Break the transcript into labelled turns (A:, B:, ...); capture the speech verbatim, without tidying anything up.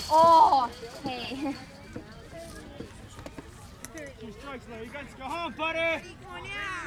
A: Oh, hey.
B: Two strikes, Larry. You got to go home, buddy.